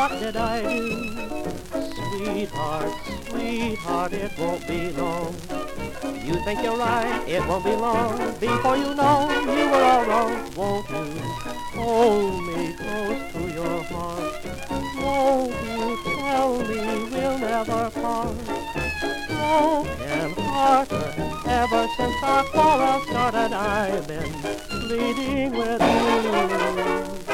what did I do? Sweetheart, sweetheart, it won't be long. You think you're right, it won't be long. Before you know, you were all wrong. Won't you hold me close to your heart? Won't you tell me we'll never part? Broken hearted, ever since our quarrel started, I've been pleading with you.